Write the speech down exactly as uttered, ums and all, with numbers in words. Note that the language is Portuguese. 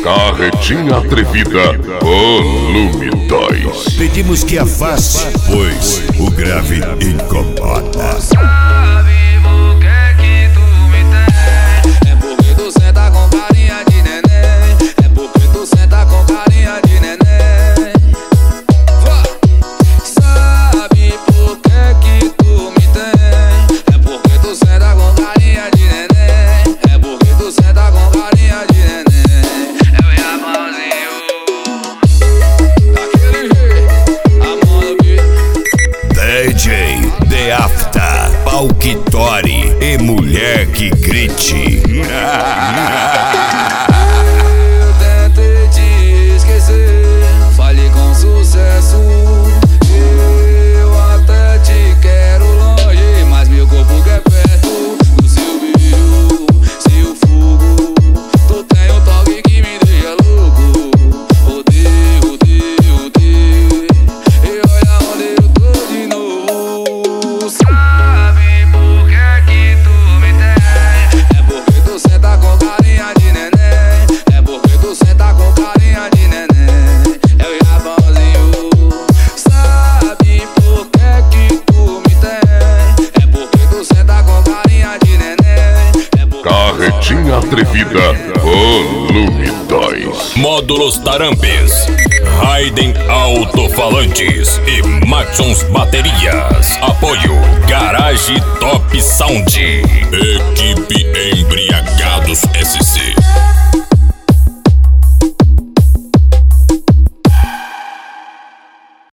Carretinha atrevida, volume dois. Pedimos que afaste, pois o grave incomoda. Sabe por que que tu me tem? É porque tu senta com carinha de neném. É porque tu senta com carinha de neném. Sabe por que que tu me tem? É porque tu senta com carinha de neném. É porque tu senta com carinha de neném. Eu e a mãozinho daquele jeito, a mão no beat. D J The Afta, pau que tore e mulher que grite. Eu tentei te esquecer, falhei com sucesso. Eu até te quero longe, mas meu corpo quer perto. Do seu beijo, seu fogo, tu tem um toque que me deixa louco. Odeio, odeio, odeio, e olha onde eu tô de novo. Sabe por que que tu me tem? É porque tu senta com carinha de neném. É porque tu senta com carinha de neném. Eu e a Rabanzinho. Sabe por que que tu me tem? É porque tu senta com carinha de neném. É porque Carretinha atrevida, volume dois. Módulos Tarampes, Raiden Alto-Falantes e Maxons Baterias. Apoio Garage Top Sound. Equipe Embriagados S C.